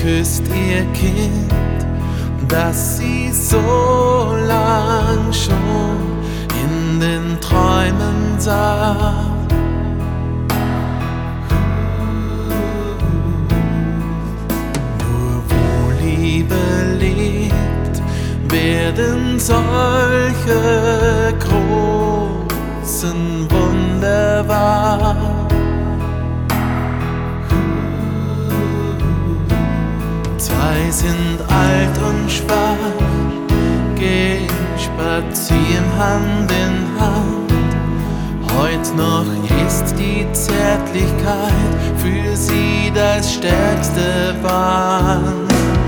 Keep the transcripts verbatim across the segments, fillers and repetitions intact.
küsst ihr Kind, das sie so lang schon in den Träumen sah. Nur wo Liebe lebt, werden solche großen Wunder wahr. Zwei sind alt und schwach, gehen spazieren Hand in Hand. Heut noch ist die Zärtlichkeit für sie das stärkste Band.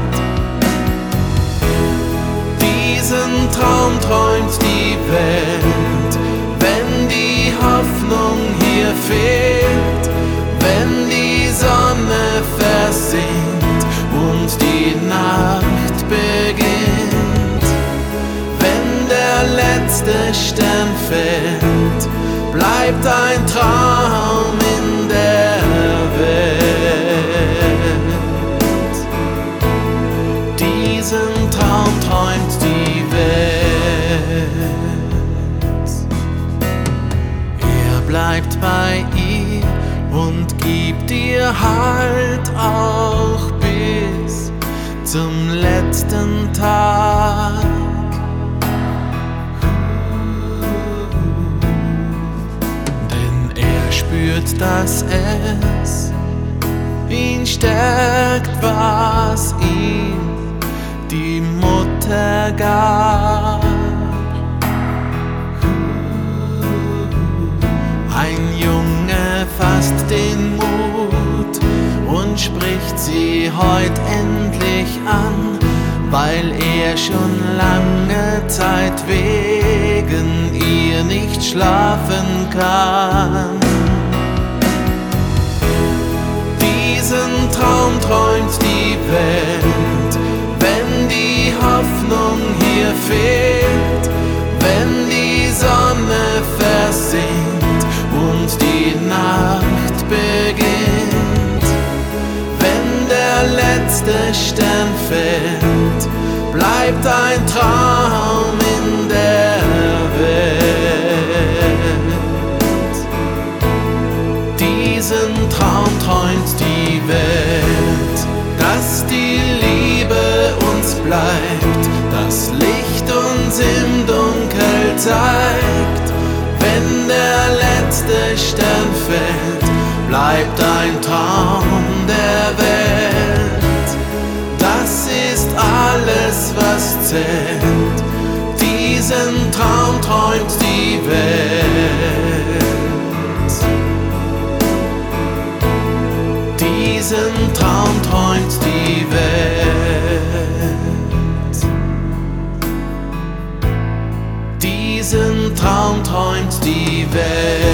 Diesen Traum träumt die Welt, wenn die Hoffnung hier fehlt, wenn die Sonne versinkt und die Nacht beginnt. Wenn der letzte Stern fällt, bleibt ein Traum in der Welt. Diesen Traum träumt die Welt. Er bleibt bei ihr und gibt ihr Halt auch bis zum letzten Tag. Denn er spürt, dass es ihn stärkt, was ihm die Mutter gab. Ein Junge fasst den Mut und spricht sie heut endlich an, weil er schon lange Zeit wegen ihr nicht schlafen kann. Diesen Traum träumt die Welt, wenn die Hoffnung hier fehlt, wenn die Sonne versinkt und die Nacht beginnt. Wenn der letzte Stern fällt, bleibt ein Traum in der Welt. Diesen Traum träumt die Welt, dass die Liebe uns bleibt, das Licht uns im Dunkel zeigt. Wenn der letzte Stern fällt, bleibt ein Traum der Welt. Das ist alles, was zählt. Diesen Traum träumt die Welt. Diesen Traum träumt die Welt. Diesen Traum träumt die Welt.